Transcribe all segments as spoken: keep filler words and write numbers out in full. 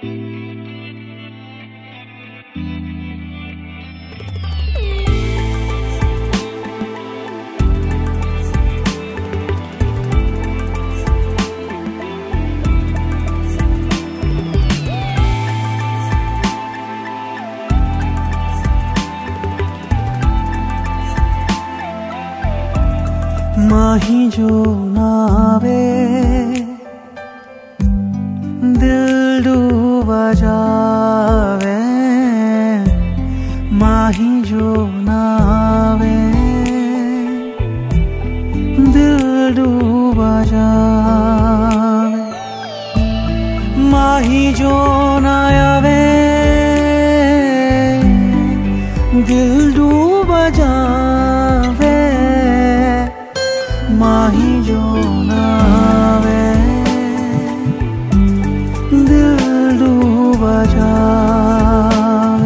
माही जो नावे दिल डूबा जावे, माही जो नावे दिल डूबा जावे, माही जो ना आवे दिल डूबा जावे, माही जो ना आवे दिल डूबा जावे।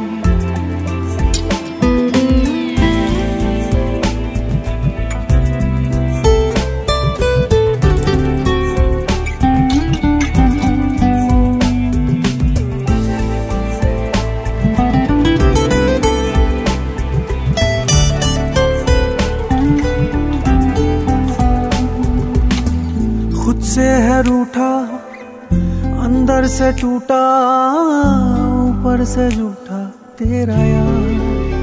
खुद से है रूठा, अंदर से टूटा, ऊपर से झूठा तेरा यार।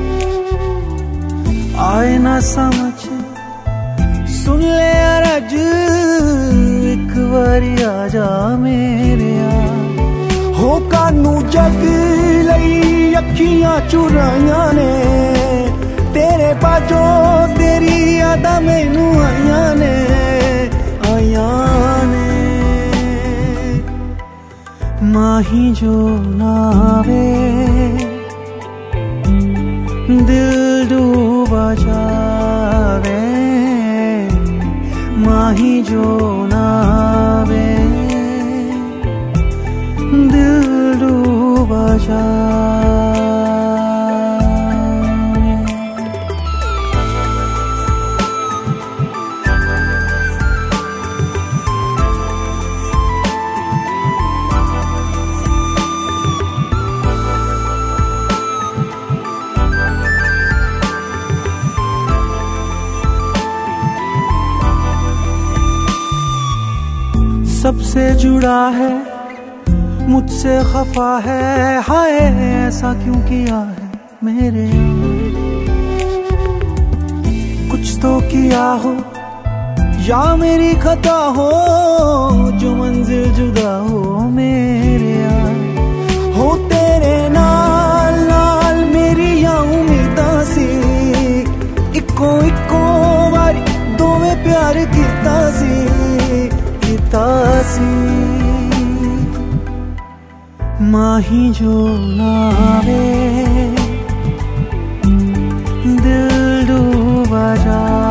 आए ना समझ सुन ले अरज, एक बारी आजा मेरे यार। हो कानू जग लई अखियां चुराइया ने, तेरे पाजो तेरी यादा मैनू आइया ने, आइया ने। माही जो नावे दिल डूबा जावे, माही जो नावे दिल डूबा जावे। सबसे जुड़ा है मुझसे खफा है, हाय ऐसा क्यों किया है मेरे यार। कुछ तो किया हो या मेरी खता हो, जो मंजिल जुदा हो मेरे यार। हो तेरे नाल नाल मेरी या उम्मीदां सी, इको इको बारी दोवें प्यार कीता सी, तासी। माही जो नावे दिल डूबा जा